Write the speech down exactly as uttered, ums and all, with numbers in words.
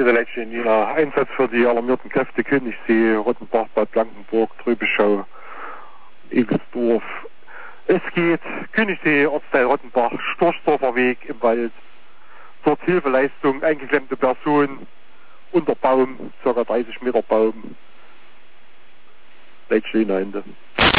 der letzten ja, Einsatz für die alarmierten Kräfte Königssee, Rottenbach, Bad Blankenburg, Trübeschau, Egelsdorf. Es geht Königssee, Ortsteil Rottenbach, Storchdorfer Weg im Wald. Dort Hilfeleistung, eingeklemmte Person, unter Baum, ca. dreißig Meter Baum. Letzte Ende.